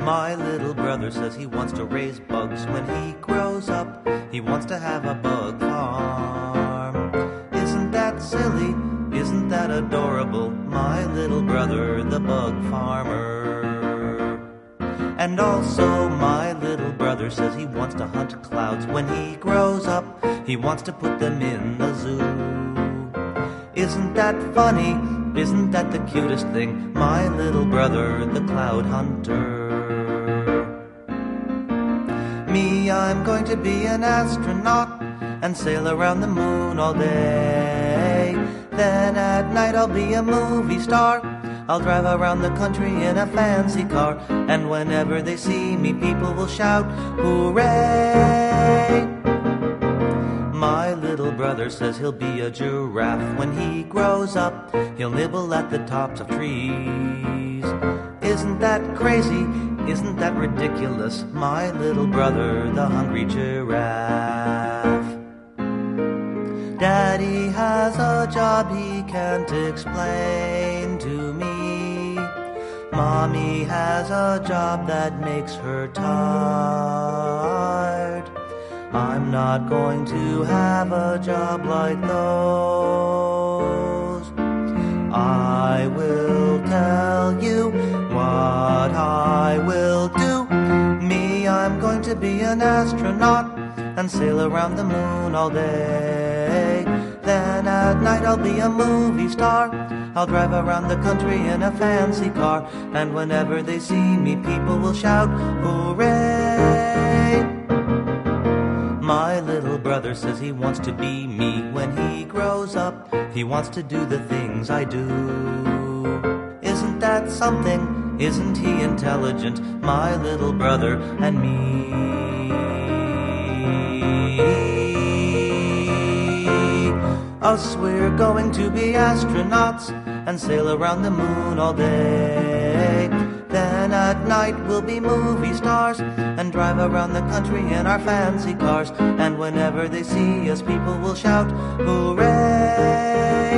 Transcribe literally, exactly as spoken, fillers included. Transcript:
My little brother says he wants to raise bugs when he grows up. He wants to have a bug farm. Isn't that silly? Isn't that adorable? My little brother, the bug farmer. And also my little brother says he wants to hunt clouds when he grows up. He wants to put them in the zoo. Isn't that funny? Isn't that the cutest thing? My little brother, the cloud hunter. Me, I'm going to be an astronaut and sail around the moon all day. Then at night I'll be a movie star. I'll drive around the country in a fancy car. And whenever they see me, people will shout, hooray! My little brother says he'll be a giraffe when he grows up. He'll nibble at the tops of trees. Isn't that crazy? Isn't that ridiculous? My little brother, the hungry giraffe. Daddy has a job he can't explain to me. Mommy has a job that makes her tired. I'm not going to have a job like those. I will tell you what I will do. Me, I'm going to be an astronaut and sail around the moon all day. Then at night I'll be a movie star. I'll drive around the country in a fancy car. And whenever they see me, people will shout, hooray! My little brother says he wants to be me when he grows up. He wants to do the things I do. Isn't that something? Isn't he intelligent? My little brother and me. Us, we're going to be astronauts and sail around the moon all day. Then at night we'll be movie stars and drive around the country in our fancy cars. And whenever they see us, people will shout, hooray!